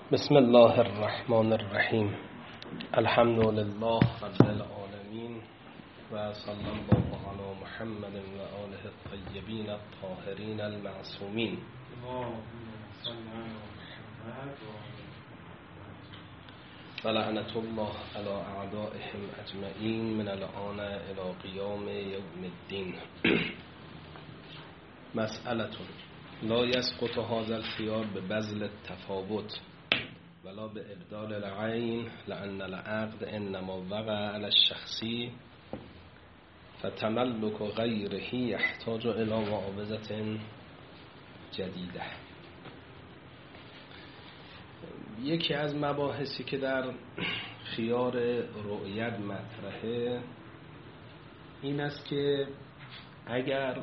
بسم الله الرحمن الرحیم. الحمد لله رب العالمین و صلی الله علی محمد و آله الطیبین الطاهرین المعصومین و لعنت الله علی اعدائهم اجمعین من الآن الی قیام یوم الدین. مسئله لا یسقط هذا الخیار ببذل التفاوت ولا بإبدال العين لأن العقد إنما وقع على الشخصي فتملك غيره يحتاج إلى معاوضة جديدة. یکی از مباحثی که در خیار رؤیت مطرحه این است که اگر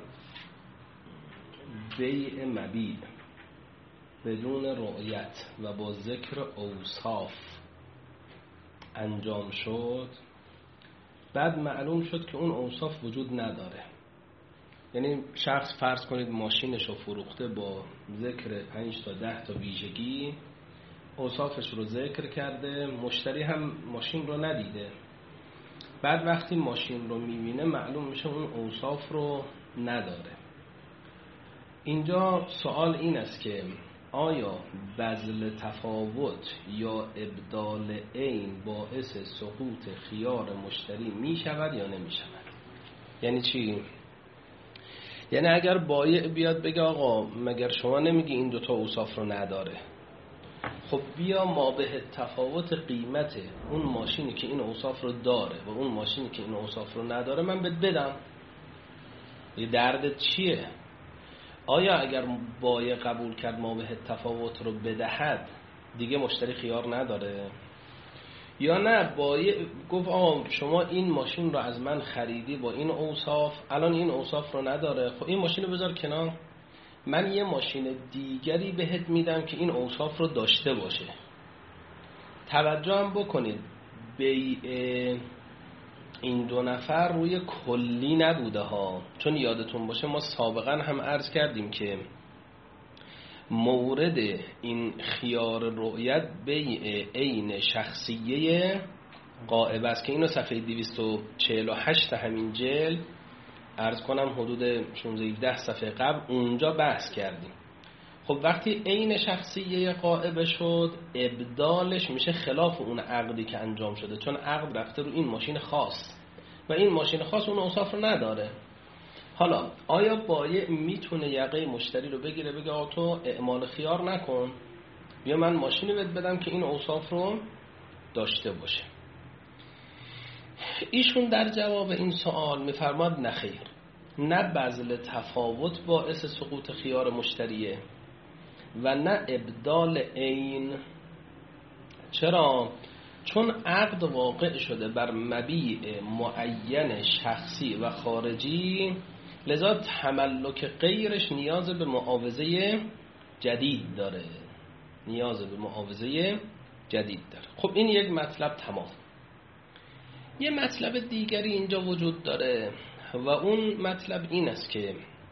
بیع مبیع بدون رؤیت و با ذکر اوصاف انجام شد، بعد معلوم شد که اون اوصاف وجود نداره. یعنی شخص فرض کنید ماشینش رو فروخته با ذکر 5 تا 10 تا ویژگی، اوصافش رو ذکر کرده، مشتری هم ماشین رو ندیده، بعد وقتی ماشین رو میبینه معلوم میشه اون اوصاف رو نداره. اینجا سوال این است که آیا بذل تفاوت یا ابدال عین باعث سقوط خیار مشتری می شود یا نمی شود؟ یعنی چی؟ یعنی اگر بایع بیاد بگه آقا مگر شما نمیگی این دوتا اوصاف رو نداره، خب بیا ما به تفاوت قیمت اون ماشینی که این اوصاف رو داره و اون ماشینی که این اوصاف رو نداره من بهت بدم. یه دردت چیه؟ آیا اگر بایع قبول کرد ما به تفاوت رو بدهد دیگه مشتری خیار نداره؟ یا نه بایع گفت آقا شما این ماشین رو از من خریدی با این اوصاف، الان این اوصاف رو نداره، خب این ماشین رو بذار کنار، من یه ماشین دیگری بهت میدم که این اوصاف رو داشته باشه. توجه هم بکنید بیع این دو نفر روی کلی نبوده ها، چون یادتون باشه ما سابقا هم عرض کردیم که مورد این خیار رؤیت بیع عین شخصیه غائب است که اینو صفحه 248 همین جلد عرض کنم حدود 16 صفحه قبل اونجا بحث کردیم. خب وقتی عین شخصیه غائب شد، ابدالش میشه خلاف اون عقدی که انجام شده، چون عقد رفته رو این ماشین خاص و این ماشین خاص اون اوصاف رو نداره. حالا آیا بایع میتونه یقه مشتری رو بگیره بگه آقا تو اعمال خیار نکن، بیا من ماشینی بهت بدم که این اوصاف رو داشته باشه؟ ایشون در جواب این سوال میفرماد نخیر، نه بذل تفاوت باعث سقوط خیار مشتریه و نه ابدال عین. چرا؟ چون عقد واقع شده بر مبیع معین شخصی و خارجی، لذا تملک غیرش نیاز به معاوضه جدید داره. خب این یک مطلب تمام. یه مطلب دیگری اینجا وجود داره و اون مطلب این است که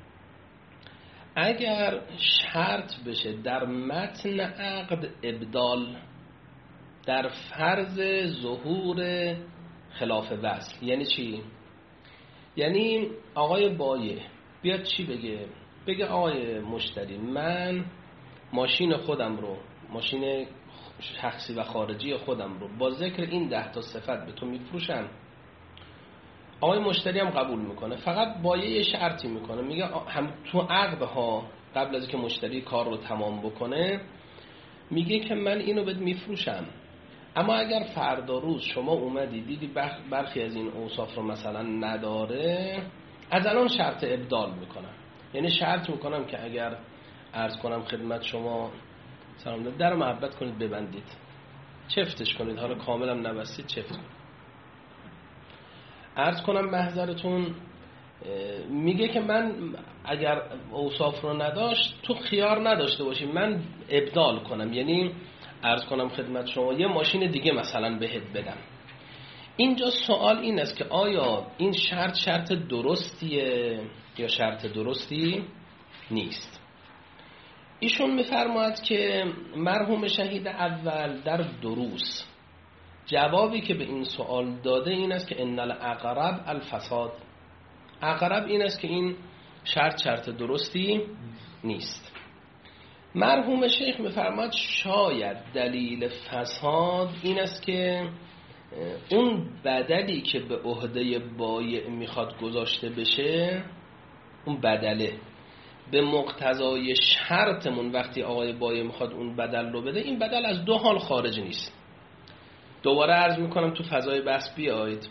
اگر شرط بشه در متن عقد ابدال در فرض ظهور خلاف وصل. یعنی چی؟ یعنی آقای بایع بیاد چی بگه آقای مشتری من ماشین خودم رو، ماشین شخصی و خارجی خودم رو با ذکر این 10 تا صفت به تو میفروشم. آقای مشتری هم قبول میکنه، فقط بایع یه شرطی میکنه، میگه هم تو عقدها قبل از که مشتری کار رو تمام بکنه میگه که من اینو بهت میفروشم، اما اگر فردا روز شما اومدی دیدی برخی از این اوصاف رو مثلا نداره، از الان شرط ابدال میکنم. یعنی شرط میکنم که اگر عرض کنم خدمت شما سلام در محبت کنید ببندید، چفتش کنید، حالا کاملا نبستید چفت کنید. عرض کنم محضرتون میگه که من اگر اوصاف رو نداشت تو خیار نداشته باشی، من ابدال کنم، یعنی عرض کنم خدمت شما یه ماشین دیگه مثلا بهت بدم. اینجا سوال این است که آیا این شرط درستیه یا شرط درستی نیست؟ ایشون میفرماید که مرحوم شهید اول در دروس جوابی که به این سوال داده این است که ان الاقرب الفساد، اقرب این است که این شرط درستی نیست. مرحوم شیخ میفرماید شاید دلیل فساد این است که اون بدلی که به عهده بایع میخواد گذاشته بشه، اون بدله به مقتضای شرطمون وقتی آقای بایع میخواد اون بدل رو بده، این بدل از دو حال خارج نیست. دوباره عرض میکنم تو فضای بحث بیایید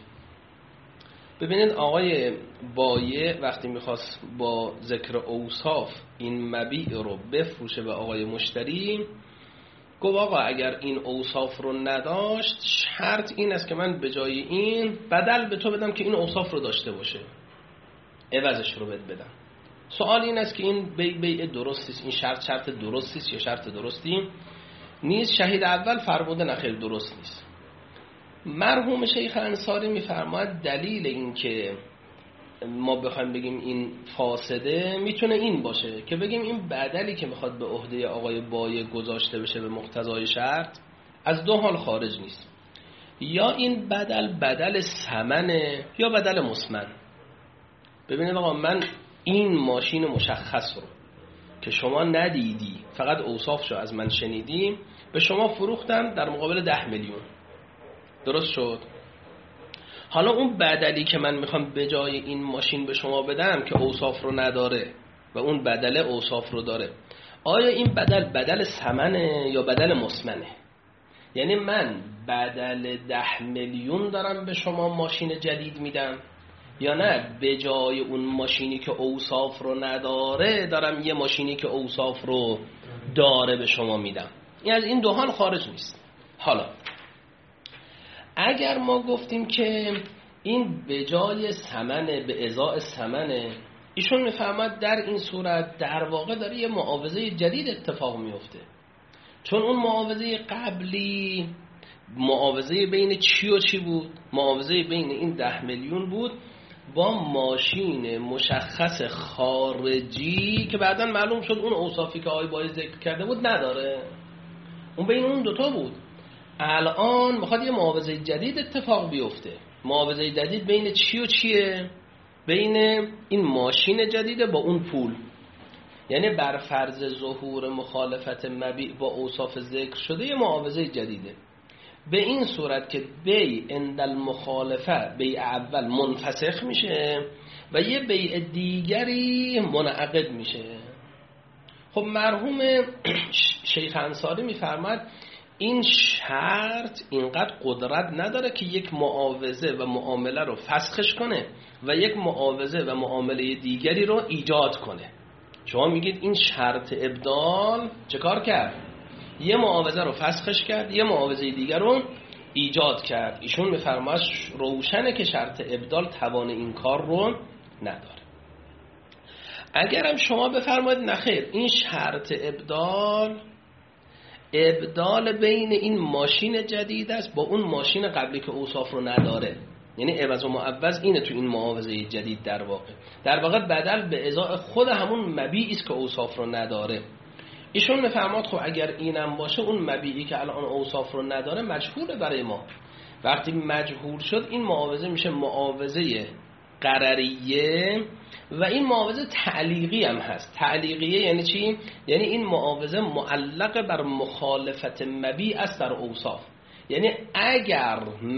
ببینید آقای بایع وقتی میخواست با ذکر اوصاف این مبیع رو بفروشه به آقای مشتری، گفت آقا اگر این اوصاف رو نداشت شرط این است که من به جای این بدل به تو بدم که این اوصاف رو داشته باشه، عوضش رو بدم. سوال این است که این بیع درستی است، این شرط درستی است یا شرط درستی نیست؟ شهید اول فرموده نه خیر درست نیست. مرحوم شیخ انصاری میفرماید دلیل این که ما بخوایم بگیم این فاسده میتونه این باشه که بگیم این بدلی که میخواد به عهده آقای بایع گذاشته بشه به مقتضای شرط از دو حال خارج نیست، یا این بدل ثمنه یا بدل مسمن. ببینید آقا من این ماشین مشخص رو که شما ندیدی فقط اوصافشو از من شنیدی به شما فروختم در مقابل 10 میلیون، درست شد؟ حالا اون بدلی که من میخوام به جای این ماشین به شما بدم که اوصاف رو نداره و اون بدل اوصاف رو داره، آیا این بدل ثمنه یا بدل مسمنه؟ یعنی من بدل 10 میلیون دارم به شما ماشین جدید میدم یا نه به جای اون ماشینی که اوصاف رو نداره دارم یه ماشینی که اوصاف رو داره به شما میدم؟ این از این دو حال خارج نیست. حالا اگر ما گفتیم که این به جای ثمنه به ازای ثمنه، ایشون میفهمد در این صورت در واقع داره یه معاوضه جدید اتفاق میفته، چون اون معاوضه قبلی معاوضه بین چی و چی بود؟ معاوضه بین این 10 میلیون بود با ماشین مشخص خارجی که بعداً معلوم شد اون اوصافی که آقای بایع ذکر کرده بود نداره، اون بین اون دوتا بود. الان میخواد یه معاوضه جدید اتفاق بیفته. معاوضه جدید بین چی و چیه؟ بین این ماشین جدیده با اون پول. یعنی بر فرض ظهور مخالفت مبیع با اوصاف ذکر شده یه معاوضه جدیده. به این صورت که بیع عند المخالفه بیع اول منفسخ میشه و یه بیع دیگری منعقد میشه. خب مرحوم شیخ انصاری میفرماد این شرط اینقدر قدرت نداره که یک معاوضه و معامله رو فسخش کنه و یک معاوضه و معامله دیگری رو ایجاد کنه. شما میگید این شرط ابدال چه کار کرد؟ یه معاوضه رو فسخش کرد، یه معاوضه دیگر رو ایجاد کرد. ایشون میفرماید روشنه که شرط ابدال توان این کار رو نداره. اگرم شما بفرمایید نخیر این شرط ابدال بین این ماشین جدید است با اون ماشین قبلی که اوصاف رو نداره، یعنی عوض و معوض اینه تو این معاوضه جدید. در واقع بدل به ازای خود همون مبیعی است که اوصاف رو نداره. ایشون میفرماد خب اگر اینم باشه اون مبیعی که الان اوصاف رو نداره مجهوله برای ما. وقتی مجهول شد این معاوضه میشه معاوضه قرریه و این معاوضه تعلیقی هم هست. تعلیقیه یعنی چی؟ یعنی این معاوضه معلق بر مخالفت مبیع است در اوصاف. یعنی اگر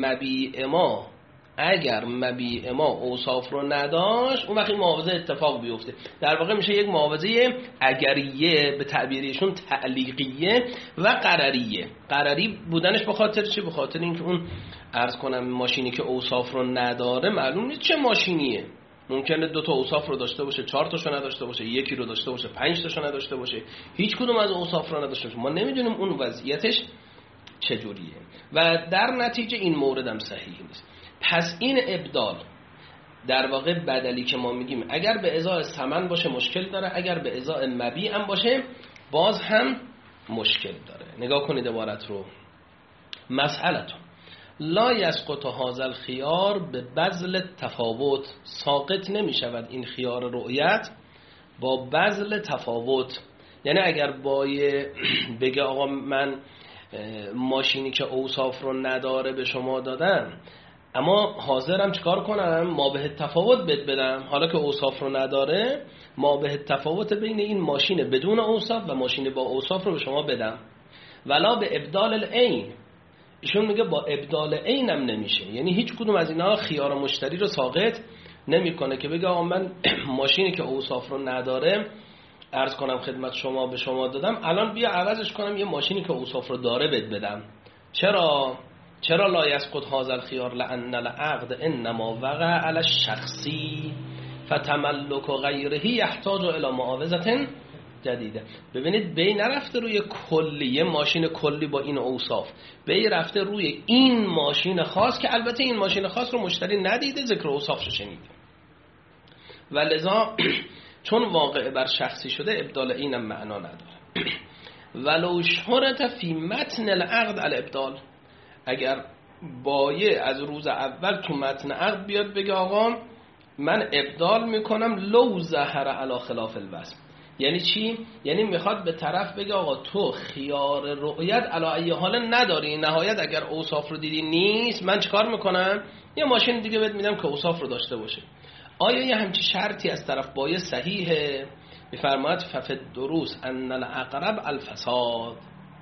مبیع ما اوصاف رو نداشت اون وقت این معاوضه اتفاق بیفته. در واقع میشه یک معاوضه اگریه، به تعبیرشون تعلیقیه و قرریه. قرری بودنش به خاطر چی؟ به خاطر اینکه اون عرض کنم ماشینی که اوصاف رو نداره معلوم نیست چه ماشینیه. ممکنه 2 تا اوصاف رو داشته باشه، 4 تاشو نداشته باشه، 1 رو داشته باشه، 5 تاشو نداشته باشه، هیچ کدوم از اوصاف رو نداشته باشه. ما نمیدونیم اون وضعیتش چجوریه و در نتیجه این مورد هم صحیح نیست. پس این ابدال در واقع بدلی که ما میگیم اگر به ازای ثمن باشه مشکل داره، اگر به ازای مبیع هم باشه باز هم مشکل داره. نگاه کنید عبارت رو. مسئلتون لا یسقط هذا الخيار به بذل تفاوت، ساقط نمی شود این خیار رؤیت با بذل تفاوت. یعنی اگر بگه آقا من ماشینی که اوصاف رو نداره به شما دادم، اما حاضرم چیکار کنم؟ ما به تفاوت بدم، حالا که اوصاف رو نداره ما به تفاوت بین این ماشین بدون اوصاف و ماشین با اوصاف رو به شما بدم. ولا به ابدال العین، ایشون میگه با ابدال عین هم نمیشه، یعنی هیچ کدوم از اینا خیار مشتری رو ساقط نمیکنه که بگه آقا من ماشینی که اوصاف رو نداره عرض کنم خدمت شما به شما دادم، الان بیا عوضش کنم یه ماشینی که اوصاف رو داره بدم. چرا لا یسقط هذا الخيار لان العقد انما وقع على الشخصی فتملک غیره یحتاج الى معاوضه جدیده. ببینید بی نرفته روی کلی، یه ماشین کلی با این اوصاف، بی رفته روی این ماشین خاص که البته این ماشین خاص رو مشتری ندیده، ذکر اوصافش شنیده و لذا چون واقع بر شخصی شده ابدال اینم معنا نداره. ولو شرط فی متن العقد الابدال، اگر بایع از روز اول تو متن عقد بیاد بگه آقا من ابدال میکنم لو ظهر علی خلاف الوصف، یعنی چی؟ یعنی میخواد به طرف بگه آقا تو خیار رؤیت علی ای حال نداری، نهایت اگر اوصاف رو دیدی نیست، من چیکار میکنم؟ یه ماشین دیگه بهت میدم که اوصاف رو داشته باشه. آیا یه همچی شرطی از طرف بایع صحیحه؟ میفرماید ففد دروس ان الاقرب الفساد،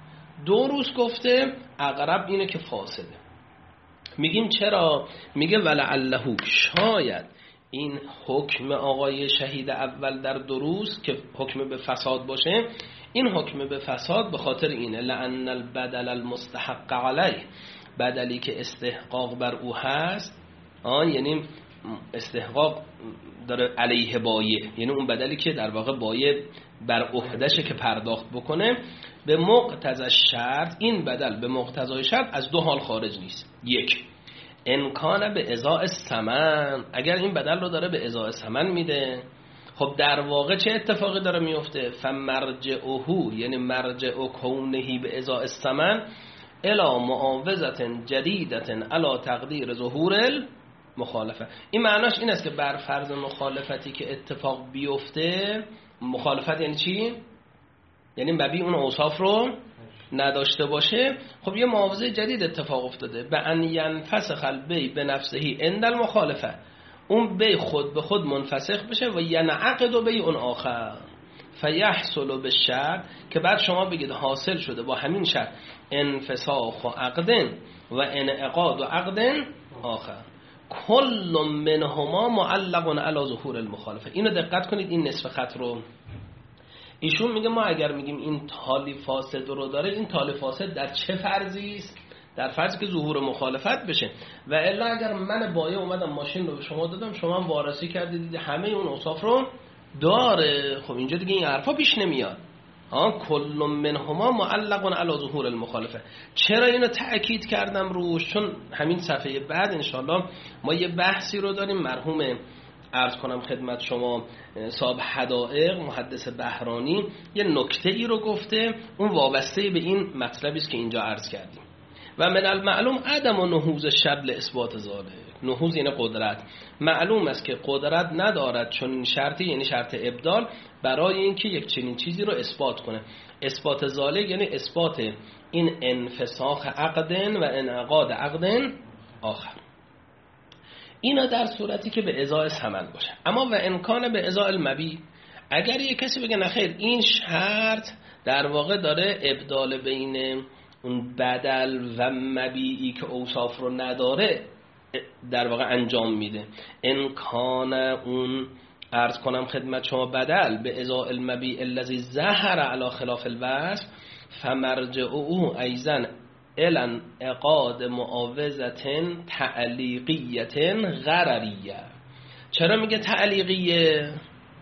دروس گفته اقرب اینه که فاسده. میگیم چرا؟ میگه ولعله، شاید این حکم آقای شهید اول در دروس که حکم به فساد باشه، این حکم به فساد به خاطر اینه لأن البدل المستحق علیه، بدلی که استحقاق بر او هست، یعنی استحقاق داره علیه بایع، یعنی اون بدلی که در واقع بایع بر عهده‌شه که پرداخت بکنه، به مقتضی شرط، این بدل به مقتضای شرط از دو حال خارج نیست. یک، امکان به ازاء الثمن، اگر این بدل رو داره به ازاء ثمن میده، خب در واقع چه اتفاقی داره میفته؟ فمرجعه، یعنی مرجع کونه به ازاء الثمن الی معاوضه جدیده علی تقدیر ظهور المخالفه. این معناش این است که بر فرض مخالفتی که اتفاق بیفته، مخالفت یعنی چی؟ یعنی مبیع اون اوصاف رو نداشته باشه، خب یه معاوضه جدید اتفاق افتاده، به ان ینفسخ البیع به نفسه عند المخالفه، اون بیع خود به خود منفسخ بشه و ینعقد بیع اون آخر فیحصل بالشرط، که بعد شما بگید حاصل شده با همین شرط انفساخ و عقد و انعقاد و عقد آخر، کل منهما معلق علی ظهور المخالفه. اینو دقت کنید، این نصف خط رو ایشون میگه ما اگر میگیم این تالی فاسد رو داره، این تالی فاسد در چه فرضی است؟ در فرضی که ظهور مخالفت بشه. و الا اگر من بایع اومدم ماشین رو به شما دادم، شما هم وارسی کردید همه اون اوصاف رو داره، خب اینجا دیگه این حرفا پیش نمیاد. کل منهما معلق علی ظهور المخالفه. چرا اینو تأکید کردم روش؟ چون همین صفحه بعد انشالله ما یه بحثی رو داریم، مرحوم عرض کنم خدمت شما صاحب حدائق محدث بهرانی یه نکته ای رو گفته، اون وابسته به این مطلبی است که اینجا عرض کردیم. و من المعلوم عدم و نهوض شبل اثبات ذالک، نهوض یعنی قدرت، معلوم است که قدرت ندارد چون این شرطی، یعنی شرط ابدال، برای اینکه یک چنین چیزی رو اثبات کنه. اثبات ذالک یعنی اثبات این انفساخ عقد و انعقاد عقد آخر، اینا در صورتی که به ازاء ثمن باشه. اما و امکان به ازاء المبیع، اگر یک کسی بگه نخیر این شرط در واقع داره ابدال بین اون بدل و مبیعی که اوصاف رو نداره در واقع انجام میده، امکان اون عرض کنم خدمت شما بدل به ازاء المبیع الذی ظهر علی خلاف الوصف فمرجعه ایضا الان اقاد معاوضه تعلیقیه غرریه. چرا میگه تعلیقیه؟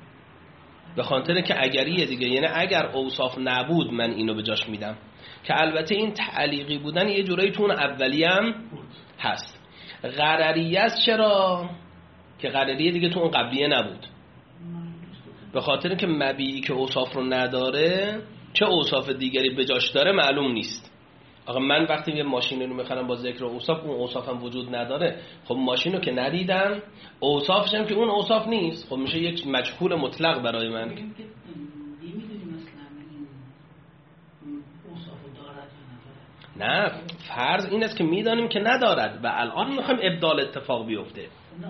به خاطر که اگریه دیگه، یعنی اگر اوصاف نبود من اینو به جاش میدم، که البته این تعلیقی بودن یه جورایی تو اون اولیه هم هست. غرریه است، چرا؟ که غرریه دیگه تو اون قبلیه نبود، به خاطر که مبیعی که اوصاف رو نداره چه اوصاف دیگری به جاش داره معلوم نیست. آقا من وقتی یه ماشین رو میخرم با ذکر اوصاف، اون اوصاف هم وجود نداره، خب ماشین رو که ندیدم، اوصافش هم که اون اوصاف نیست، خب میشه یک مجهول مطلق برای من. نه، فرض این است که میدانیم که ندارد و الان میخوایم ابدال اتفاق بیفته.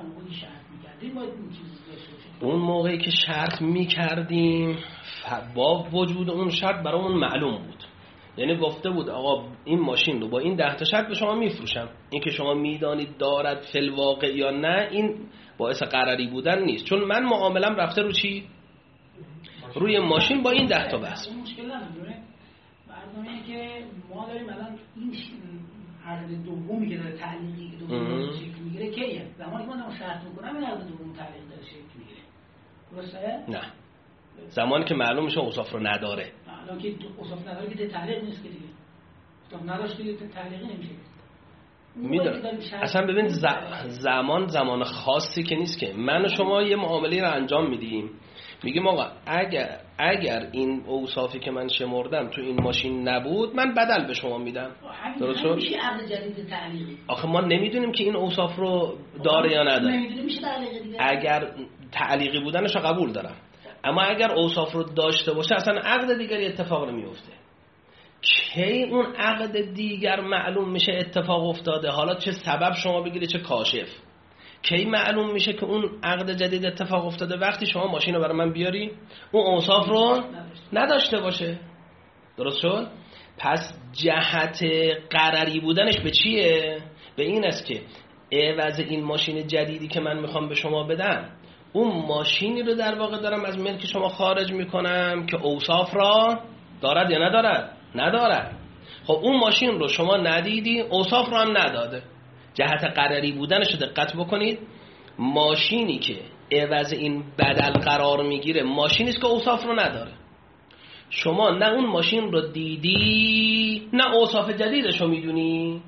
اون موقعی که شرط میکردیم با وجود اون شرط برامون معلوم بود، یعنی گفته بود آقا این ماشین رو با این 10 تا شرط به شما میفروشم. این که شما میدانید دارد فی الواقع یا نه این باعث قراری بودن نیست، چون من معاملم رفته رو چی؟ روی ماشین با این 10 تا بس. مشکل نداره. برنامه‌ای که ما داریم الان این عقد دومی که داره تعلیقی دوم شکل میگیره کیه؟ زمانی که من شرط میکنم این عقد دوم تعلیق داره شکل میگیره. درسته؟ نه. زمانی که معلوم میشه اوصاف رو نداره. الان که اوصاف نداره که تعلیق نیست که دیگه. اوصاف نداشت که تعلیق نمیشه. میدونم اصلا ببین زمان خاصی که نیست که من و شما یه معامله رو انجام میدیم، میگیم آقا اگر این اوصافی که من شمردم تو این ماشین نبود من بدل به شما میدم. درست شد؟ میشه عقد جدید تعلیقی. آخه ما نمیدونیم که این اوصاف رو داره یا نداره. نمیدونیم میشه تعلیقی دیگه. اگر تعلیقی بودنش رو قبول دارم، اما اگر اوصاف رو داشته باشه اصلا عقد دیگری اتفاق نمیفته. کی اون عقد دیگر معلوم میشه اتفاق افتاده؟ حالا چه سبب شما بگیره چه کاشف. کی معلوم میشه که اون عقد جدید اتفاق افتاده؟ وقتی شما ماشین رو برای من بیاری اون اوصاف رو نداشته باشه. درست شد؟ پس جهت قراری بودنش به چیه؟ به این است که عوض این ماشین جدیدی که من میخوام به شما بدم اون ماشینی رو در واقع دارم از ملک شما خارج میکنم که اوصاف را دارد یا ندارد؟ ندارد. خب اون ماشین رو شما ندیدی، اوصاف رو هم نداده. جهت قراری بودنش رو دقت بکنید. ماشینی که عوض این بدل قرار میگیره ماشینی است که اوصاف رو نداره. شما نه اون ماشین رو دیدی نه اوصاف جدیدش رو میدونی.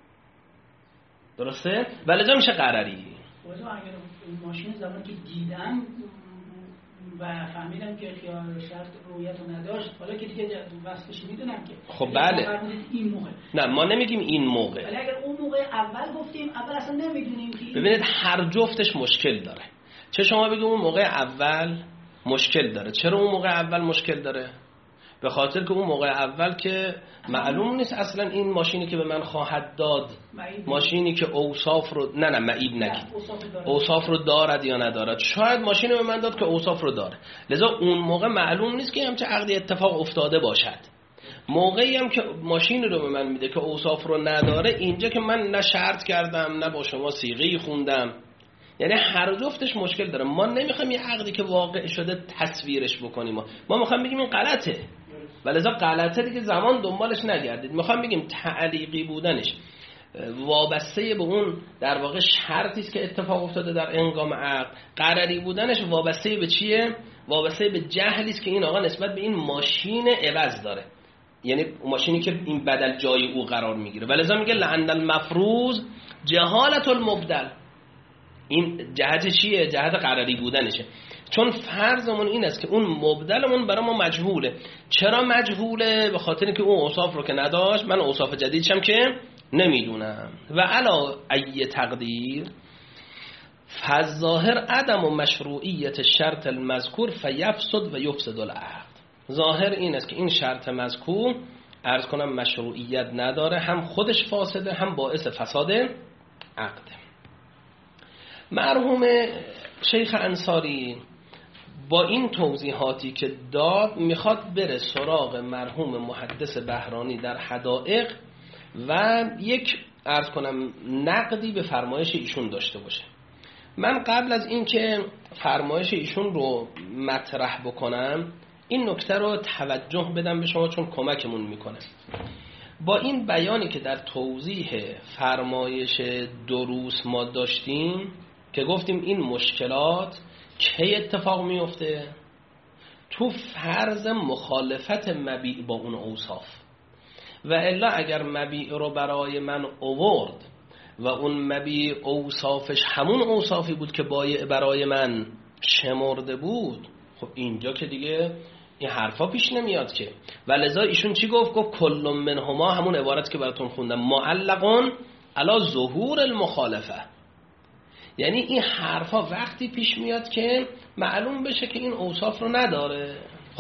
درسته؟ ولذا میشه قراری. اگر ماشین زمانی که دیدم و فهمیدم که خیال شرط رویت رو نداشت، حالا که دیگه وصفش میدونم که خب بله این موقع. نه ما نمیگیم این موقع، ولی اگر اون موقع اول گفتیم اول اصلا نمیدونیم که ببینید هر جفتش مشکل داره. چه شما بگیم اون موقع اول مشکل داره. چرا اون موقع اول مشکل داره؟ به خاطر که اون موقع اول که معلوم نیست اصلا این ماشینی که به من خواهد داد ماشینی که اوصاف رو نه معیب نگید، اوصاف رو دارد یا ندارد. شاید ماشینی به من داد که اوصاف رو داره، لذا اون موقع معلوم نیست که همچه عقدی اتفاق افتاده باشد. موقعی هم که ماشین رو به من میده که اوصاف رو نداره، اینجا که من نه شرط کردم نه با شما صیغه‌ای خوندم، یعنی هر جفتش مشکل داره. ما نمیخوایم یه عقدی که واقع شده تصویرش بکنیم، ما میخوایم بگیم این غلطه، ولذا غلطه دیگه زمان دنبالش نگردید. میخوایم بگیم تعلیقی بودنش وابسته به اون در واقع شرطی است که اتفاق افتاده در انقام عقد. قراری بودنش وابسته به چیه؟ وابسته به جهلی است که این آقا نسبت به این ماشین عوض داره، یعنی ماشینی که این بدل جای او قرار میگیره. ولذا میگه لعن المفروض جهالت المبدل. این جهت چیه؟ جهت قراری بودنشه. چون فرضمون این است که اون مبدلمون برای ما مجهوله. چرا مجهوله؟ به خاطر که اون اوصاف رو که نداشت، من اوصاف جدیدشم که نمیدونم. و علا ای تقدیر فالظاهر عدم و مشروعیت شرط المذکور فیفسد و یفسد العقد. ظاهر این است که این شرط مذکور عرض کنم مشروعیت نداره، هم خودش فاسده هم باعث فساد عقده. مرحوم شیخ انصاری با این توضیحاتی که داد میخواد بره سراغ مرحوم محدث بهرانی در حدائق و یک عرض کنم نقدی به فرمایش ایشون داشته باشه. من قبل از این که فرمایش ایشون رو مطرح بکنم این نکته رو توجه بدم به شما، چون کمکمون میکنه. با این بیانی که در توضیح فرمایش دروس ما داشتیم که گفتیم این مشکلات کی اتفاق میفته؟ تو فرض مخالفت مبیع با اون اوصاف. و الا اگر مبیع رو برای من آورد و اون مبیع اوصافش همون اوصافی بود که بایع برای من شمرده بود، خب اینجا که دیگه این حرفا پیش نمیاد که. ولذا ایشون چی گفت؟ گفت کل منهما، همون عبارت که براتون خوندم، معلقون علی ظهور المخالفه. یعنی این حرفا وقتی پیش میاد که معلوم بشه که این اوصاف رو نداره. خب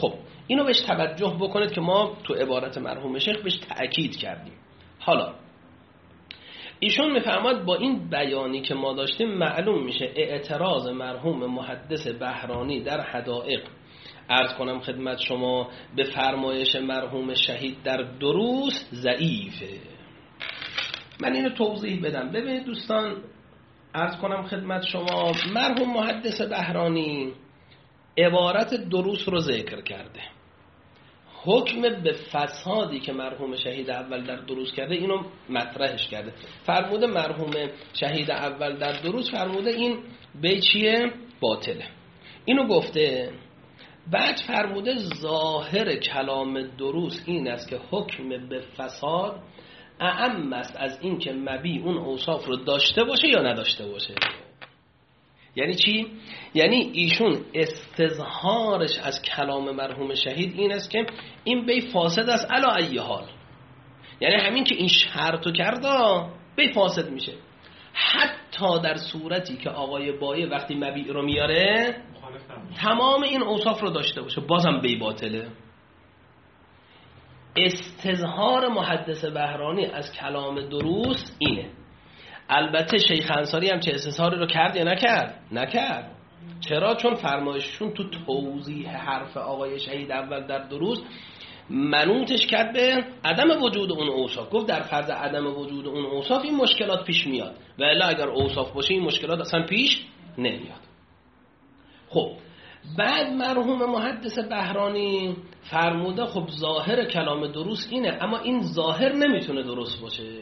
اینو بهش توجه بکنید که ما تو عبارت مرحوم شیخ بهش تأکید کردیم. حالا ایشون میفرماد با این بیانی که ما داشتیم معلوم میشه اعتراض مرحوم محدث بهرانی در حدائق، عرض کنم خدمت شما، به فرمایش مرحوم شهید در دروس ضعیفه. من اینو توضیح بدم. ببینید دوستان، عرض کنم خدمت شما، مرحوم محدث بهرانی عبارت دروس رو ذکر کرده، حکم به فسادی که مرحوم شهید اول در دروس کرده اینو مطرحش کرده. فرموده مرحوم شهید اول در دروس فرموده این به چیه؟ باطله، اینو گفته. بعد فرموده ظاهر کلام دروس این است که حکم به فساد اعم است از این که مبی اون اوصاف رو داشته باشه یا نداشته باشه. یعنی چی؟ یعنی ایشون استظهارش از کلام مرحوم شهید این است که این بی فاسد است علا ای حال، یعنی همین که این شرطو کرده بی فاسد میشه، حتی در صورتی که آقای بایی وقتی مبی رو میاره تمام این اوصاف رو داشته باشه بازم بی باطله. استظهار محدث بهرانی از کلام دروس اینه. البته شیخ انصاری هم چه استظهاری رو کرد یا نکرد؟ نکرد. چرا؟ چون فرمایششون تو توضیح حرف آقای شهید اول در دروس منوطش کرد به عدم وجود اون اوصاف. گفت در فرض عدم وجود اون اوصاف این مشکلات پیش میاد و الا اگر اوصاف باشه این مشکلات اصلا پیش نمیاد. خب بعد مرحوم محدث بهرانی فرموده خب ظاهر کلام دروس اینه، اما این ظاهر نمیتونه درست باشه.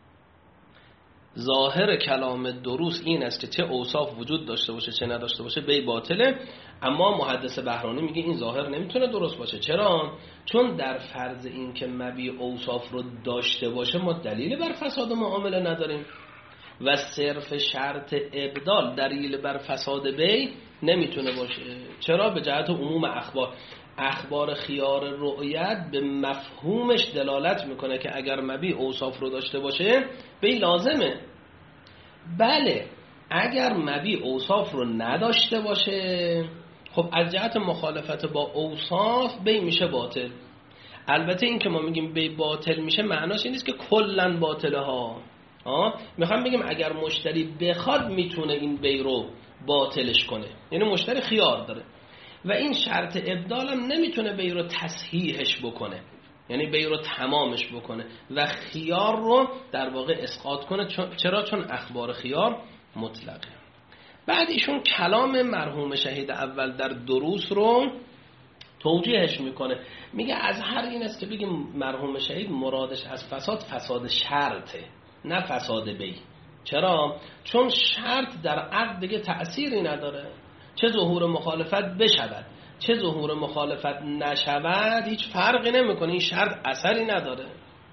ظاهر کلام دروس این است که چه اوصاف وجود داشته باشه چه نداشته باشه بی باطله، اما محدث بهرانی میگه این ظاهر نمیتونه درست باشه. چرا؟ چون در فرض این که مبی اوصاف رو داشته باشه ما دلیل بر فساد معامله نداریم و صرف شرط ابدال دلیل بر فساد بی نمیتونه باشه. چرا؟ به جهت عموم اخبار خیار رؤیت به مفهومش دلالت میکنه که اگر مبی اوصاف رو داشته باشه بی لازمه. بله اگر مبی اوصاف رو نداشته باشه خب از جهت مخالفت با اوصاف بی میشه باطل. البته این که ما میگیم بی باطل میشه معناش این نیست که کلن باطله ها. میخوام بگیم اگر مشتری بخواد میتونه این بی رو باطلش کنه، یعنی مشتری خیار داره و این شرط ابدال هم نمیتونه بی رو تصحیحش بکنه، یعنی بی رو تمامش بکنه و خیار رو در واقع اسقاط کنه. چرا؟ چون اخبار خیار مطلقه. بعد ایشون کلام مرحوم شهید اول در دروس رو توجیهش میکنه، میگه از هر این است که بگیم مرحوم شهید مرادش از فساد شرطه نه فساد بی. چرا؟ چون شرط در عقد دیگه تأثیری نداره، چه ظهور مخالفت بشود چه ظهور مخالفت نشود هیچ فرقی نمیکنه، این شرط اثری نداره.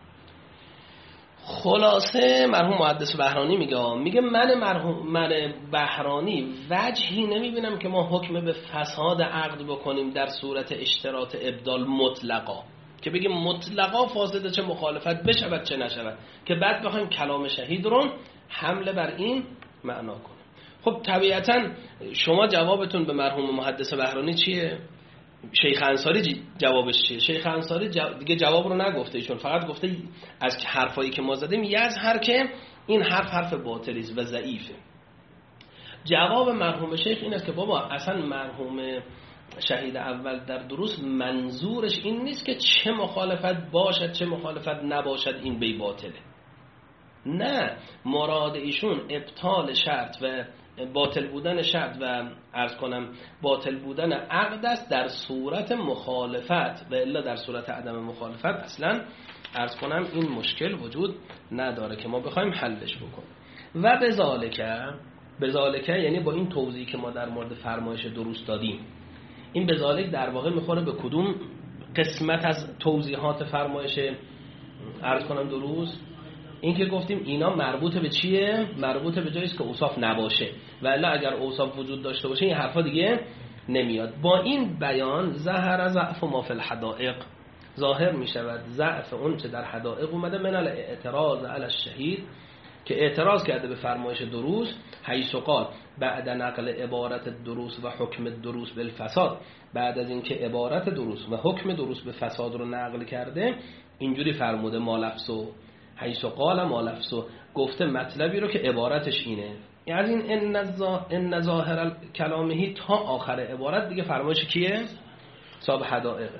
خلاصه مرحوم محدث بهرانی میگه من بهرانی وجهی نمیبینم که ما حکم به فساد عقد بکنیم در صورت اشتراط ابدال مطلقا، که بگیم مطلقا فاسده چه مخالفت بشود چه نشود، که بعد بخوایم کلام شهید رو حمله بر این معنا کنیم. خب طبیعتا شما جوابتون به مرحوم محدث بهرانی چیه؟ شیخ انصاری جوابش چیه؟ شیخ انصاری دیگه جواب رو نگفته، ایشون فقط گفته از حرفایی که ما زدیم یظهر که این حرف باطلی است و ضعیفه. جواب مرحوم شیخ این است که بابا اصلا مرحوم شهید اول در دروس منظورش این نیست که چه مخالفت باشد چه مخالفت نباشد این بی باطله. نه، مراد ایشون ابطال شرط و باطل بودن شرط و عرض کنم باطل بودن عقد است در صورت مخالفت، و الا در صورت عدم مخالفت اصلا عرض کنم این مشکل وجود نداره که ما بخوایم حلش بکنیم. و بذالکه یعنی با این توضیحی که ما در مورد فرمایش دروس دادیم، این بذالک در واقع میخوره به کدوم قسمت از توضیحات فرمایش عرض کنم دروس؟ این که گفتیم اینا مربوط به چیه؟ مربوط به جایی است که اوصاف نباشه، و الا اگر اوصاف وجود داشته باشه این حرفا دیگه نمیاد. با این بیان ظهر ضعف ما فی الحدائق، ظاهر می شود ضعف اون چه در حدائق اومده من الاعتراض علی الشهید، که اعتراض کرده به فرمایش دروس، حیث قال بعد نقل عبارت دروس و حکم دروس بالفساد، بعد از اینکه عبارت دروس و حکم دروس به فساد رو نقل کرده اینجوری فرموده ما لفظو، حیث قال ما لفظو، گفته مطلبی رو که عبارتش اینه. از این ان ظاهر کلامه تا آخر عبارت دیگه فرمایش کیه؟ صاحب حدائقه.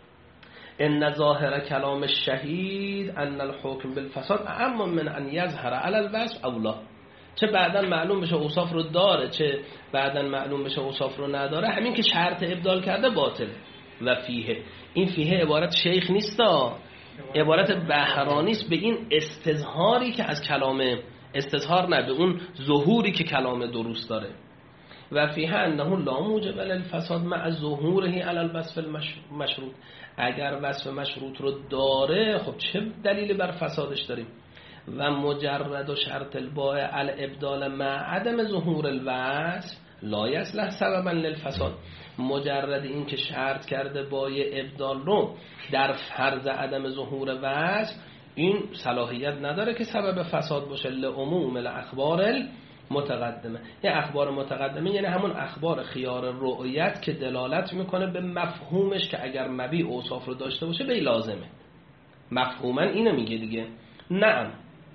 ان ظاهر کلام الشهید ان الحکم بالفساد اما من ان یظهر علی الوصف اولا، چه بعداً معلوم بشه اوصاف رو داره چه بعداً معلوم بشه اوصاف رو نداره، همین که شرط ابدال کرده باطله. و فیه، این فیه عبارت شیخ نیستا، عبارت بهرانی است به این استظهاری که از کلام، استظهار نه، به اون ظهوری که کلام دروس داره. و فیه انه لا موجب للفساد مع ظهوره علی الوصف المشروط، اگر وصف مشروط رو داره خب چه دلیلی بر فسادش داریم؟ و مجرد و شرط الباء علی ابدال مع عدم ظهور الوصف لا یصلح سببا للفساد، مجرد این که شرط کرده بای ابدال رو در فرض عدم ظهور وصف، این صلاحیت نداره که سبب فساد باشه. لعموم الاخبار متقدمه، یه اخبار متقدمه یعنی همون اخبار خیار رؤیت که دلالت میکنه به مفهومش که اگر مبی اوصاف رو داشته باشه به لازمه، مفهوما اینو میگه دیگه. نعم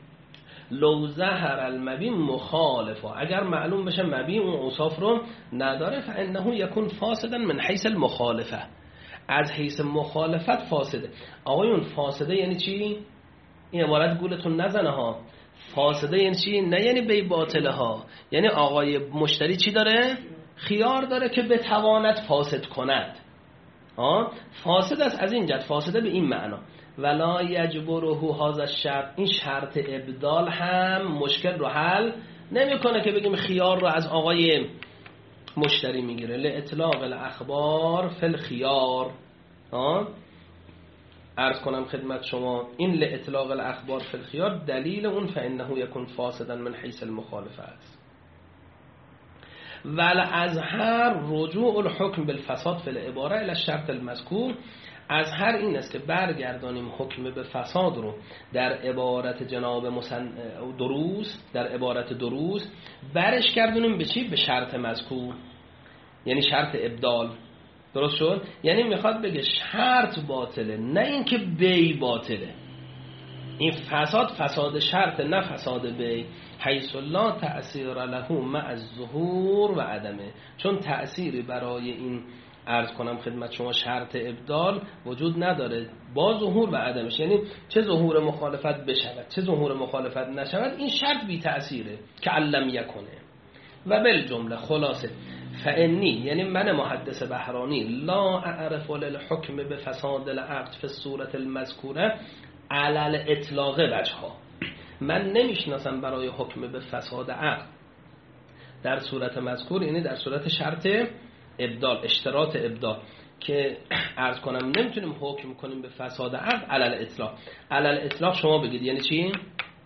لو ظهر المبی مخالفه، اگر معلوم بشه مبی اون اوصاف رو نداره فانه یکون فاسدا من حیث المخالفه، از حیث مخالفت فاسده. آقایون فاسده یعنی چی؟ این عبارت گولتون نزنه ها. فاسده یعنی چی؟ نه یعنی بی باطله ها، یعنی آقای مشتری چی داره؟ خیار داره که بتواند فاسد کند. فاسد است از این جهت، فاسده به این معنا. ولا یجبره هذا الشرط، این شرط ابدال هم مشکل رو حل نمیکنه که بگیم خیار رو از آقای مشتری میگیره. لاطلاق الاخبار فی الخیار، عرض کنم خدمت شما این لاطلاق الاخبار فی الخیار دلیل اون فانه یکون فاسدا من حیث المخالفه است. والازهر رجوع الحکم بالفساد فی العباره الی الشرط المذکور، ازهر این است که برگردانیم حکم به فساد رو در عبارت جناب دروس، در عبارت دروس برش گردونیم به چی؟ به شرط مذکور، یعنی شرط ابدال. درست شد؟ یعنی میخواد بگه شرط باطله نه اینکه بی باطله. این فساد شرط نه فساد بی، حیث لا تأثیر له مع الظهور و عدمه، چون تأثیری برای این عرض کنم خدمت شما شرط ابدال وجود نداره با ظهور و عدمش، یعنی چه ظهور مخالفت بشود چه ظهور مخالفت نشود این شرط بی تأثیره که علم یکنه. و بالجمله خلاصه فانی، یعنی من محدث بهرانی، لا اعرف للحکم بفساد العقد فی الصورة المذکوره علی الاطلاق وجهها، من نمیشناسم برای حکم به فساد عقد در صورت مذکور، یعنی در صورت شرط ابدال، اشتراط ابدال، که عرض کنم نمیتونیم حکم کنیم به فساد عقد علی الاطلاق. علی الاطلاق شما بگید یعنی چی؟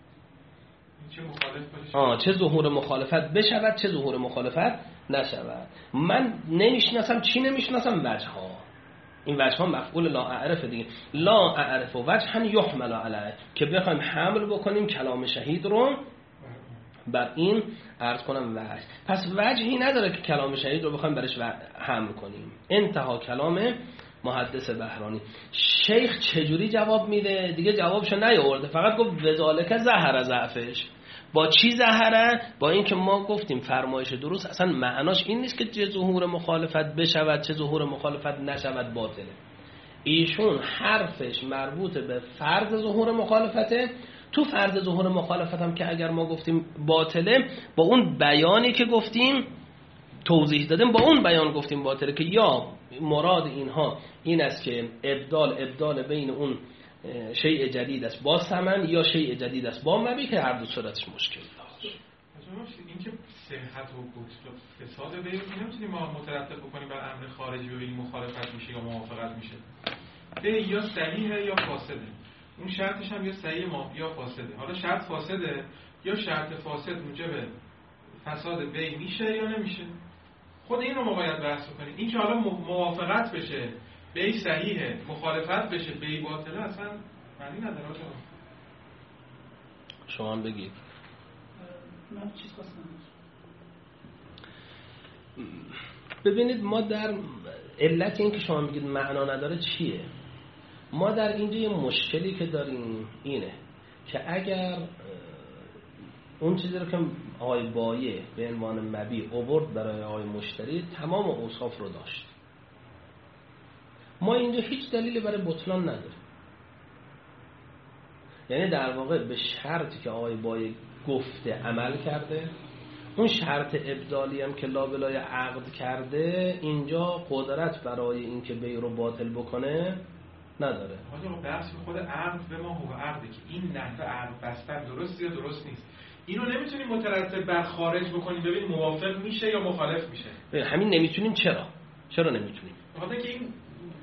چه ظهور مخالفت بشود چه ظهور مخالفت نشود. من نمیشناسم چی نمیشناسم؟ وجهها. این وجهها مفعول لا اعرف دیگه، لا اعرف وجها یحمل علیه، که بخوایم حمل بکنیم کلام شهید رو بر این عرض کنم وجه. پس وجهی نداره که کلام شهید رو بخوایم برش حمل کنیم. انتها کلام محدث بهرانی. شیخ چجوری جواب میده؟ دیگه جوابشو نیاورده، فقط گفت وذالک ظهر ضعفش. با چی ظهره؟ با این که ما گفتیم فرمایش درست اصلا معناش این نیست که چه ظهور مخالفت بشود چه ظهور مخالفت نشود باطله. ایشون حرفش مربوط به فرض ظهور مخالفته. تو فرض ظهور مخالفت هم که اگر ما گفتیم باطله، با اون بیانی که گفتیم توضیح دادیم، با اون بیان گفتیم باطله، که یا مراد اینها این است که ابدال بین اون شیء جدید است با ثمن یا شیء جدید است با مبی، که هر دو صورتش مشکل داره. این که صحت و فساد به این نمیتونیم ما مترتب بکنیم بر امر خارجی و این مخالفت میشه یا موافقت میشه. به یا صحیحه یا فاسده. اون شرطش هم یا صحیح یا فاسده. حالا شرط فاسده یا شرط فاسد موجب فساد بی میشه یا نمیشه. خود این رو ما باید بحث کنیم. این که حالا موافقت بشه بی صحیحه، مخالفت بشه بی باطله، اصلا معنی نداره. شما هم بگید. من چیز خواستم ببینید ما در علت این که شما میگید معنا نداره چیه؟ ما در اینجا یه مشکلی که داریم اینه که اگر اون چیزی رو که آقای بایه به عنوان مبیع آورد برای آقای مشتری تمام اوصاف رو داشت، ما اینجا هیچ دلیلی برای بطلان نداریم. یعنی در واقع به شرطی که آقای بایه گفته عمل کرده، اون شرط ابدالی هم که لابلای عقد کرده اینجا قدرت برای این که بیع رو باطل بکنه نداره. حالا بحث خود عقد به ما هو عقده که این نحوه عقد بستن درست یا درست نیست، اینو نمیتونیم مترتب بر خارج بکنیم ببینیم موافق میشه یا مخالف میشه. همین نمیتونیم. چرا نمیتونیم؟ بخاطر که این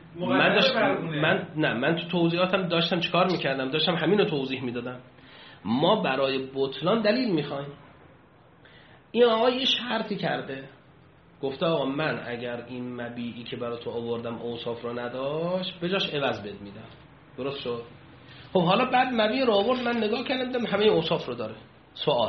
من تو توضیحاتم داشتم چیکار میکردم؟ داشتم همین رو توضیح میدادم. ما برای بطلان دلیل میخوایم. این آقا یه شرطی کرده، گفته آقا من اگر این مبیعی که برای تو آوردم اوصاف رو نداشت به جاش عوض بد میدم. درست شد؟ خب حالا بعد مبیع رو آورد، من نگاه کردم دیدم همه اوصاف رو داره. سوال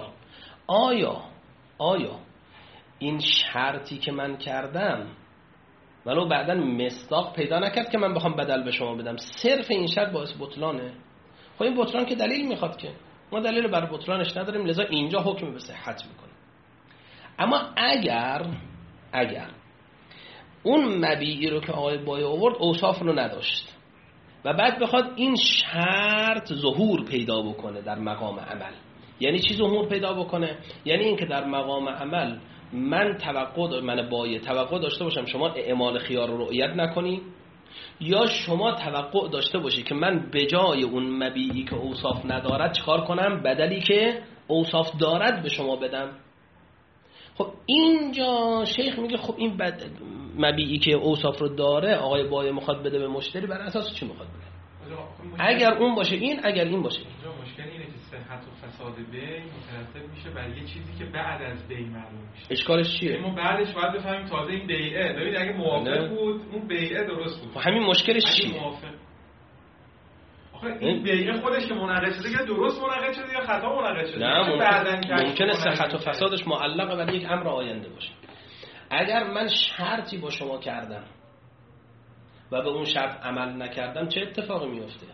آیا این شرطی که من کردم ولو بعداً مصداق پیدا نکرد که من بخوام بدل به شما بدم، صرف این شرط باعث بطلانه؟ خب این بطلان که دلیل میخواد، که ما دلیل برای بطلانش نداریم، لذا اینجا حکم به صحت میکنه. اما اگر اون مبیعی رو که آقای بایه آورد اوصاف رو نداشت و بعد بخواد این شرط ظهور پیدا بکنه در مقام عمل، یعنی چی ظهور پیدا بکنه؟ یعنی این که در مقام عمل من بایه توقع داشته باشم شما اعمال خیار رو رعایت نکنی، یا شما توقع داشته باشی که من به جای اون مبیعی که اوصاف ندارد چکار کنم؟ بدلی که اوصاف دارد به شما بدم. خب اینجا شیخ میگه خب این مبیعی که اوصاف رو داره آقای بایه میخواد بده به مشتری، بر اساس چی میخواد بده؟ اگر اون باشه این، اگر این باشه این. اینجا مشکل اینه که صحت و فساد بیع مترتب میشه بر یه چیزی که بعد از بیع معلوم میشه. اشکالش چیه؟ ما بعدش باید بفهمیم تازه این بیعه ببین اگه موافق بود اون بیعه درست بود. همین مشکلش چیه؟ آخه این بیعه خودش که منعقد شده یا درست منعقد شده یا خطا منعقد شده؟ نه ممکنه صحت و فسادش معلقه بر یک امر آینده باشه. اگر من شرطی با شما کردم و به اون شرط عمل نکردم چه اتفاقی میفته؟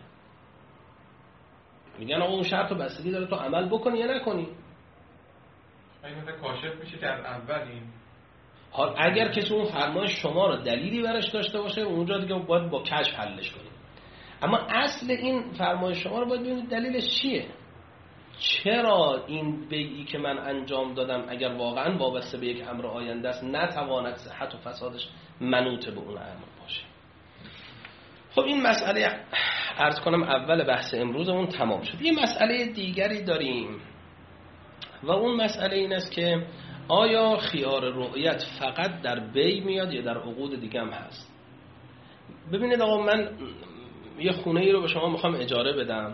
میگن آقا اون شرط رو بستگی داره تو عمل بکنی یا نکنی. این مثلا کاشف میشه که از اول این حال اگر کسی اون فرمایش شما رو دلیلی برش داشته باشه اونجا دیگه باید با کشف حلش کنیم. اما اصل این فرمایش شما رو باید ببینید دلیلش چیه. چرا این بیعی که من انجام دادم اگر واقعا وابسته به یک امر آینده است نتواند صحت و فسادش منوط به اون امر باشه؟ خب این مسئله عرض کنم اول بحث امروزمون تمام شد. یه مسئله دیگری داریم و اون مسئله این است که آیا خیار رؤیت فقط در بیع میاد یا در عقود دیگه هم هست؟ ببینید آقا من یه خونه ای رو به شما میخوام اجاره بدم،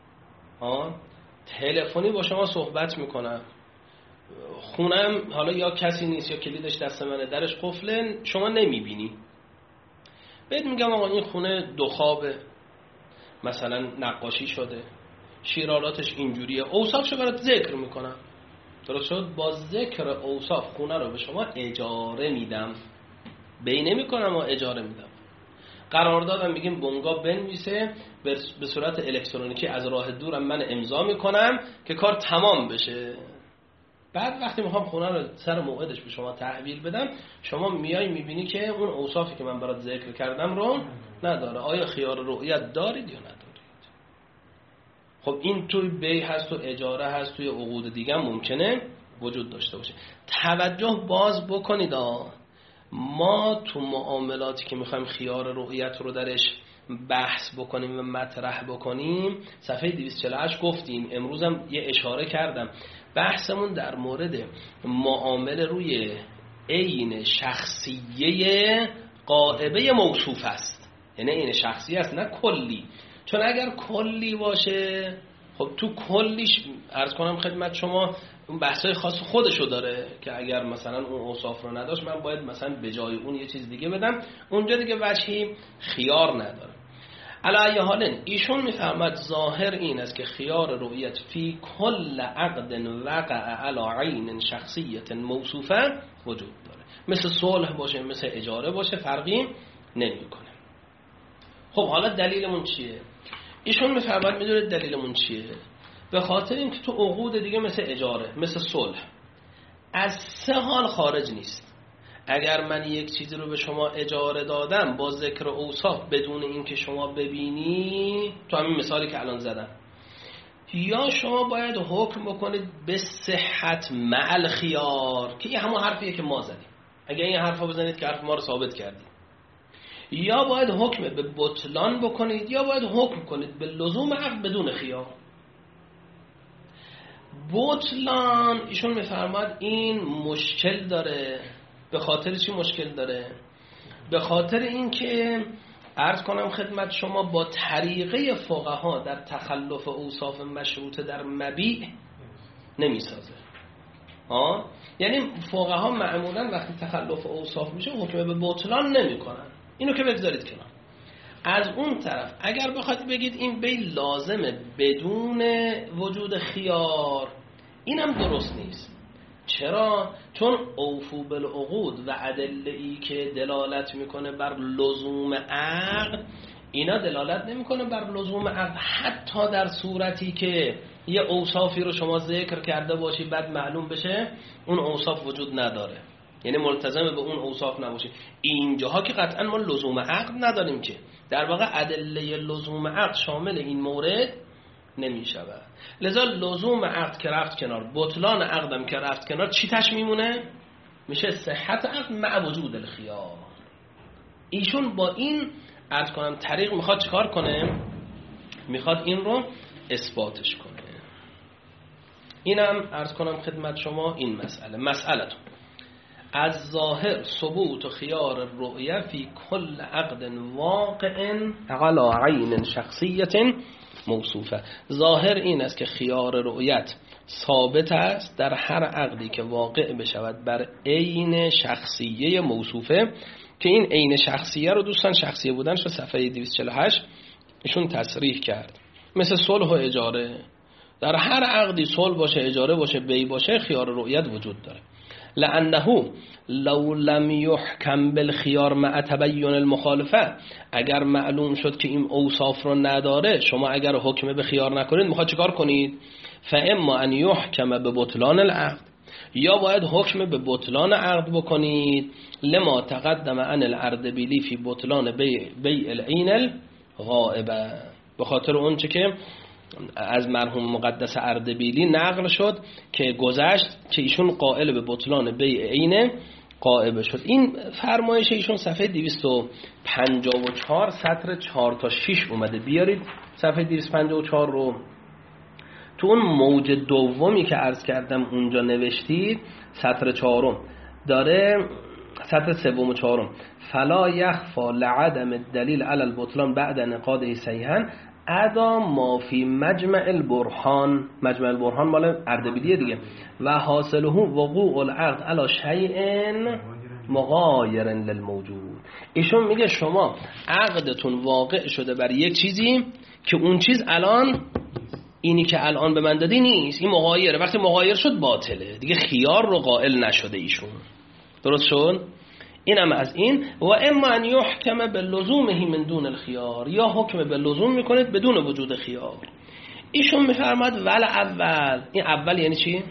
تلفنی با شما صحبت میکنم، خونم حالا یا کسی نیست یا کلیدش دست منه، درش قفله، شما نمیبینی، بهت میگم آقا این خونه دو خوابه، مثلا نقاشی شده، شیرالاتش اینجوریه، اوصافشو برات ذکر میکنم، درست شد؟ با ذکر اوصاف خونه رو به شما اجاره میدم، بی نمیکنم و اجاره میدم. قراردادم میگیم بنگاه بنویسه به صورت الکترونیکی از راه دورم من امضا میکنم که کار تمام بشه. بعد وقتی میخوام خونه رو سر موعدش به شما تحویل بدم، شما میای میبینی که اون اوصافی که من برات ذکر کردم رو نداره. آیا خیار رؤیت دارید یا ندارید؟ خب این توی بیع هست، تو اجاره هست، توی عقود دیگه هم ممکنه وجود داشته باشه. توجه باز بکنید ما تو معاملاتی که میخوایم خیار رؤیت رو درش بحث بکنیم و مطرح بکنیم، صفحه 248 گفتیم، امروزم یه اشاره کردم، بحثمون در مورد معامله روی عین شخصیه غائبه موصوف است. یعنی عین شخصی است نه کلی، چون اگر کلی باشه خب تو کلیش عرض کنم خدمت شما اون بحثای خاص خودشو داره که اگر مثلا اون اوصاف رو نداشت من باید مثلا به جای اون یه چیز دیگه بدم، اونجا دیگه وجهی خیار نداره. علی حال ایشون میفهمد ظاهر این است که خیار رؤیت فی کل عقد وقع علی عین شخصیت موصوفه وجود داره، مثل صلح باشه مثل اجاره باشه فرقی نمیکنه. خب حالا دلیلمون چیه؟ ایشون میفهمد میدونه دلیلمون چیه؟ به خاطر اینکه تو عقود دیگه مثل اجاره مثل صلح از 3 حال خارج نیست. اگر من یک چیزی رو به شما اجاره دادم با ذکر اوصاف بدون اینکه شما ببینی، تو همین مثالی که الان زدم، یا شما باید حکم بکنید به صحت مع الخیار که این همون حرفیه که ما زدیم، اگر این حرفا بزنید که حرف ما رو ثابت کردیم، یا باید حکم به بطلان بکنید یا باید حکم کنید به لزوم عقد بدون خیار. بطلان ایشون میفرماد این مشکل داره. به خاطر چی مشکل داره؟ به خاطر اینکه عرض کنم خدمت شما با طریقه فقها در تخلف اوصاف مشروطه در مبیع نمیسازه. یعنی فقها معمولا وقتی تخلف اوصاف میشه حکم به بطلان نمیکنن. اینو که بگذارید کنار. از اون طرف اگر بخواید بگید این بی لازمه بدون وجود خیار، اینم درست نیست. چرا؟ چون اوفو بالعقود و ادله‌ای که دلالت میکنه بر لزوم عقد، اینا دلالت نمیکنه بر لزوم عقد حتی در صورتی که یه اوصافی رو شما ذکر کرده باشی بعد معلوم بشه اون اوصاف وجود نداره، یعنی ملتزم به اون اوصاف نباشی. اینجاها که قطعا ما لزوم عقد نداریم، که در واقع ادله لزوم عقد شامل این مورد نمی شود. لذا لزوم عقد که رفت کنار، بطلان عقدم که رفت کنار، چی تش میمونه؟ میشه صحت عقد مع وجود الخیار. ایشون با این عرض کنم طریق میخواد چیکار کنه؟ میخواد این رو اثباتش کنه. اینم عرض کنم خدمت شما این مسئلتون از ظاهر ثبوت خیار الرؤیه فی کل عقد واقع علی عین شخصیت موصوفه. ظاهر این است که خیار رؤیت ثابت است در هر عقدی که واقع بشود بر عین شخصیه موصوفه، که این عین شخصیه رو دوستان شخصیه بودنش رو صفحه 248 ایشون تصریح کرد. مثل صلح و اجاره، در هر عقدی صلح باشه اجاره باشه بی باشه خیار رؤیت وجود داره. لأنه لو لم يحكم بالخيار مع تبين المخالفه، اگر معلوم شد که این اوصاف رو نداره، شما اگر حکم به خیار نکنید میخواد چیکار کنید؟ فاما ان يحكم ببطلان العقد، یا باید حکم به بطلان عقد بکنید. لما تقدم عن الاردبیلی فی بطلان بیع العین الغائبه، به خاطر اون چه که از مرحوم مقدس اردبیلی نقل شد که گذشت که ایشون قائل به بطلان بیع عین غائبه شد. این فرمایش ایشون صفحه 254 سطر 4 تا 6 اومده. بیارید صفحه 254 رو. تو اون موج دومی که عرض کردم اونجا نوشتید سطر 4 داره، سطر 3 و 4 فلا یخفا لعدم الدلیل علی البطلان بعد انعقاده صحیحا ادا ما فی مجمع البرهان. مجمع البرهان مال اردبیلی دیگه. و حاصله وقوع العقد علی شیء مغایر للموجود. ایشون میگه شما عقدتون واقع شده بر یک چیزی که اون چیز الان اینی که الان به من دادی نیست، این مغایره. وقتی مغایر شد باطله دیگه، خیار رو قائل نشده ایشون. درست شد؟ اینم از این. و اما ان یحکم باللزومه من دون الخیار، یا حکم به لزوم میکنید بدون وجود خیار. ایشون میفرماد ول اول. این اول یعنی چی؟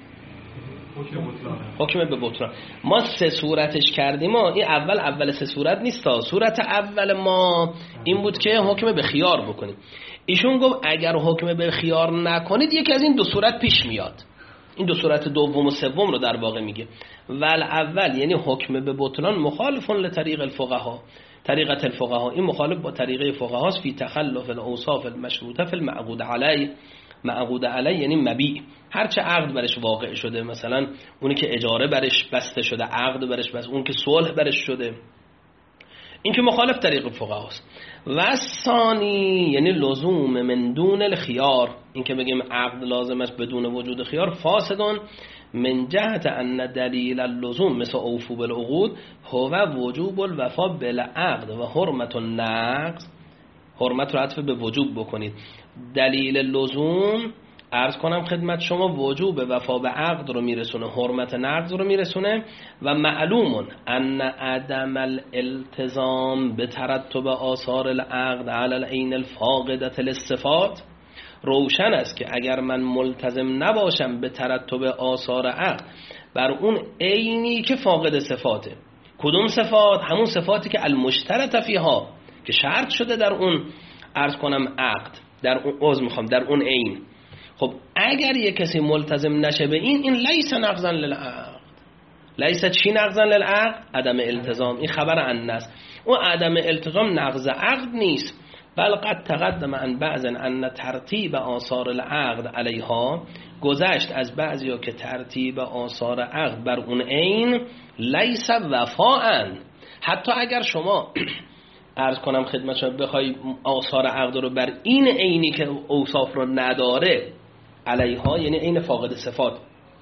حکم به بطلان. ما 3 صورتش کردیم. این اول 3 صورت نیست. صورت اول ما این بود که حکم به خیار بکنید. ایشون گفت اگر حکم به خیار نکنید یکی از این 2 صورت پیش میاد. این 2 صورت دوم و سوم رو در واقع میگه. ول اول یعنی حکم به بطلان مخالف لطریق الفقها، طریقت الفقها. این مخالف با طریقه فقهاست فی تخلف الاوصاف المشروطه فی المعقود علی. معقود علی یعنی مبیع، هرچه عقد برش واقع شده، مثلا اونی که اجاره برش بسته شده، عقد برش بسته، اون که صلح برش شده، این که مخالف طریق فقهاست. و ثانی یعنی لزوم من دون الخيار، این که بگیم عقد لازم است بدون وجود خیار، فاسدون من جهت ان دلیل اللزوم مثل اوفو بالعقود هو وجوب الوفا بالعقد و حرمت النقض. حرمت رو عطف به وجوب بکنید. دلیل لزوم عرض کنم خدمت شما وجوب وفا به عقد رو میرسونه، حرمت نقض رو میرسونه. و معلوم ان عدم الالتزام به ترتب آثار العقد علی العین الفاقدة للصفات، روشن است که اگر من ملتزم نباشم به ترتب آثار عقد بر اون عینی که فاقد صفاته. کدوم صفات؟ همون صفاتی که المشترط فیها، که شرط شده در اون عرض کنم عقد، در اون در اون عین. خب اگر یک کسی ملتزم نشه به این لیس نقضا للعقد. لیس چی نقضا للعقد؟ عدم التزام. این خبر ان است. اون عدم التزام نقض عقد نیست، بل قد تقدم ان بعض ان ترتیب آثار العقد علیها، گذشت از بعضیا که ترتیب آثار عقد بر اون عین لیس وفاء. حتی اگر شما عرض کنم خدمت شما بخوای آثار عقد رو بر این عینی که اوصاف رو نداره علیها، یعنی عین فاقد صفات،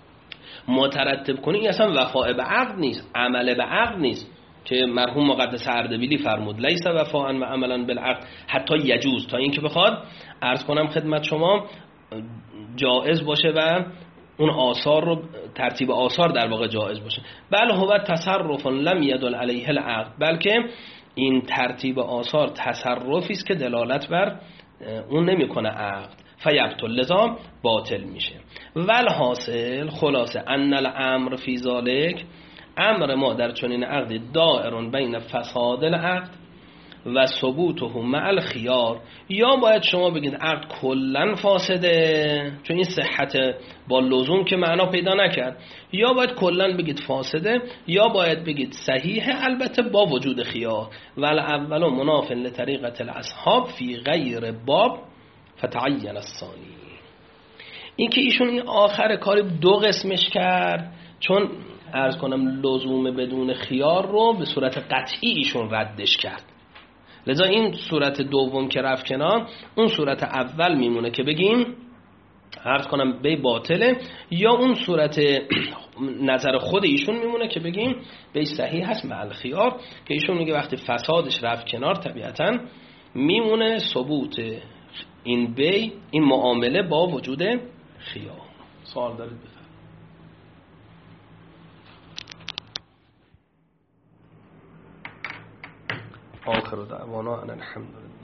مترتب کنی، این اصلا وفاء به عقد نیست، عمل به عقد نیست که مرحوم مقدس اردبیلی فرمود لیس وفاء و عملا بالعقد حتی یجوز، تا اینکه بخواد عرض کنم خدمت شما جائز باشه و اون آثار رو ترتیب آثار در واقع جائز باشه. بل هو تصرف لم يدل علیه العقد، بلکه این ترتیب آثار تصرفی است که دلالت بر اون نمیکنه عقد، فیبطل، لذا باطل میشه. والحاصل خلاصه ان الامر فی ذلک، امر ما در چنین عقد دائر بین فساد العقد و ثبوته مع الخیار. یا باید شما بگید عقد کلا فاسده، چون این صحت با لزوم که معنا پیدا نکرد، یا باید کلا بگید فاسده، یا باید بگید صحیحه البته با وجود خیار. والاول مناف لطریقه الاصحاب فی غیر باب فتعین الثانی. این که ایشون این آخر کاری دو قسمش کرد، چون عرض کنم لزوم بدون خیار رو به صورت قطعی ایشون ردش کرد، لذا این صورت دوم که رفت کنار، اون صورت اول میمونه که بگیم عرض کنم به باطله، یا اون صورت نظر خود ایشون میمونه که بگیم به صحیح هست مع الخیار، که ایشون میگه وقتی فسادش رفت کنار طبیعتاً میمونه ثبوت این بی، این معامله با وجود خیار. سوال دارید بفرمایید. آخر دعوانا ان الحمد لله.